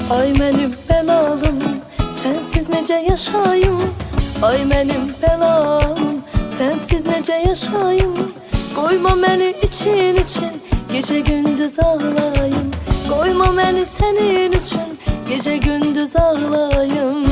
Ay mənim bəlalım, sənsiz necə yaşayım? Ay mənim bəlalım, sənsiz necə yaşayım? Qoyma məni için gecə gündüz ağlayım. Qoyma məni sənin üçün gecə gündüz ağlayım.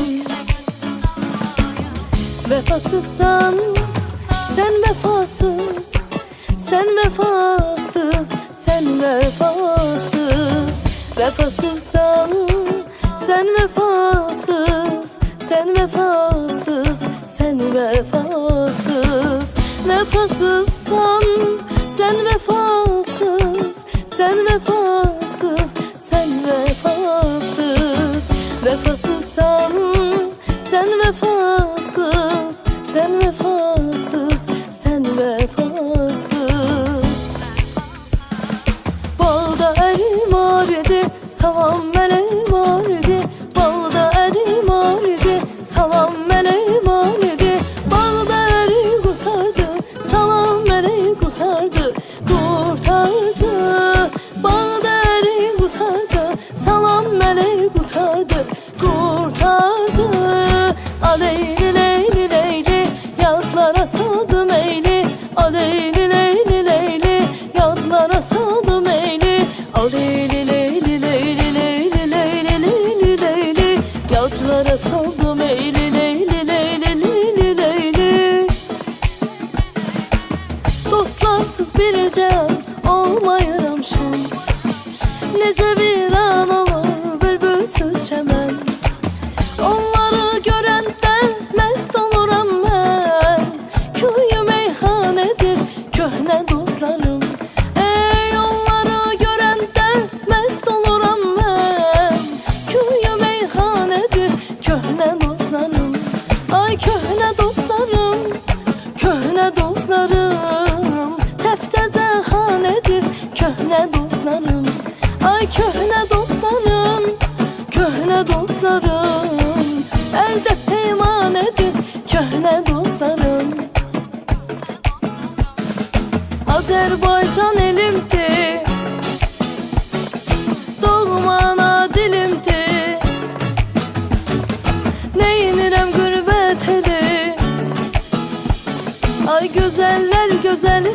Vəfasızsan, sən vəfasız, sən vəfasız, sən vəfasız. Vəfasızsan, sən vəfasız, sən vəfasız, sən vəfasız. Vəfasızsan, sən vəfasız, sən vəfasız, sən vəfasız. Vəfasızsan, sən vəfasız, sən vəfasız, sən vəfasız. Bağda ərim var idi, salam mələk var idi. Bağda ərim var idi, salam mələk var idi. Bağda ərim qurtardı, salam mələk qurtardı, qurtardı. Bağda ərim qurtardı, salam mələk qurtardı, qurtardı. Aleyli leyli leyli, yadlara saldım eyli. Aleyli leyli leyli, yadlara saldım eyli. Aleyli leyli leyli leyli leyli leyli leyli, yadlara saldım eyli. Leyli leyli leyli leyli. Dostlarsız bircə olmayıram şən. Necə viran olur bülbülsüz çəmən. Onları görəndə məst oluram mən. Köyü meyxanədir köhnə dostlarım. Ey onları görəndə məst oluram mən. Köyü meyxanədir köhnə dostlarım. Ay köhnə dostlarım, köhnə dostlarım. Təptəzə xanədir köhnə dostlarım. Ay köhnə dostlarım, köhnə dostlarım. Əldə peymanədir köhnə dostlarım. Azərbaycan elimdir, doğma ana dilimdir. Neyinirəm qürbət eli. Ay gözəller gözəli